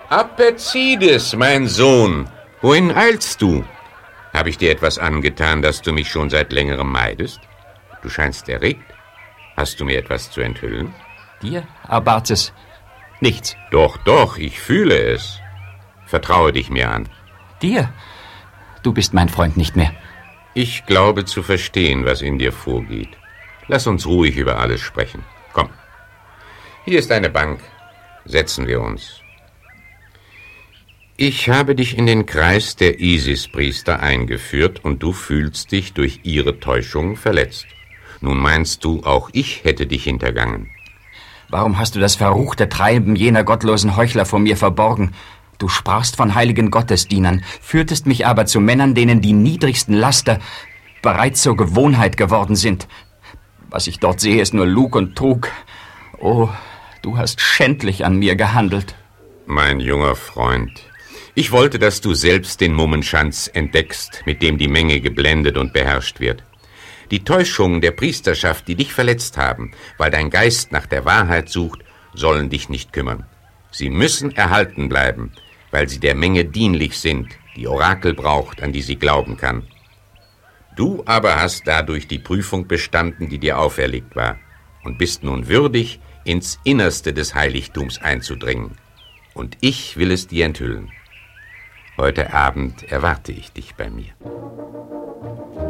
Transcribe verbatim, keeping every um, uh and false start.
Appezides, mein Sohn. Wohin eilst du? Habe ich dir etwas angetan, dass du mich schon seit längerem meidest? Du scheinst erregt. Hast du mir etwas zu enthüllen? Dir, Arbaces, nichts. Doch, doch, ich fühle es. Vertraue dich mir an. Dir? Du bist mein Freund nicht mehr. Ich glaube zu verstehen, was in dir vorgeht. Lass uns ruhig über alles sprechen. Komm. Hier ist eine Bank. Setzen wir uns. Ich habe dich in den Kreis der Isis-Priester eingeführt und du fühlst dich durch ihre Täuschung verletzt. Nun meinst du, auch ich hätte dich hintergangen. Warum hast du das verruchte Treiben jener gottlosen Heuchler vor mir verborgen? Du sprachst von heiligen Gottesdienern, führtest mich aber zu Männern, denen die niedrigsten Laster bereits zur Gewohnheit geworden sind. Was ich dort sehe, ist nur Lug und Trug. Oh, du hast schändlich an mir gehandelt. Mein junger Freund, ich wollte, dass du selbst den Mummenschanz entdeckst, mit dem die Menge geblendet und beherrscht wird. Die Täuschungen der Priesterschaft, die dich verletzt haben, weil dein Geist nach der Wahrheit sucht, sollen dich nicht kümmern. Sie müssen erhalten bleiben, weil sie der Menge dienlich sind, die Orakel braucht, an die sie glauben kann. Du aber hast dadurch die Prüfung bestanden, die dir auferlegt war, und bist nun würdig, ins Innerste des Heiligtums einzudringen. Und ich will es dir enthüllen. Heute Abend erwarte ich dich bei mir.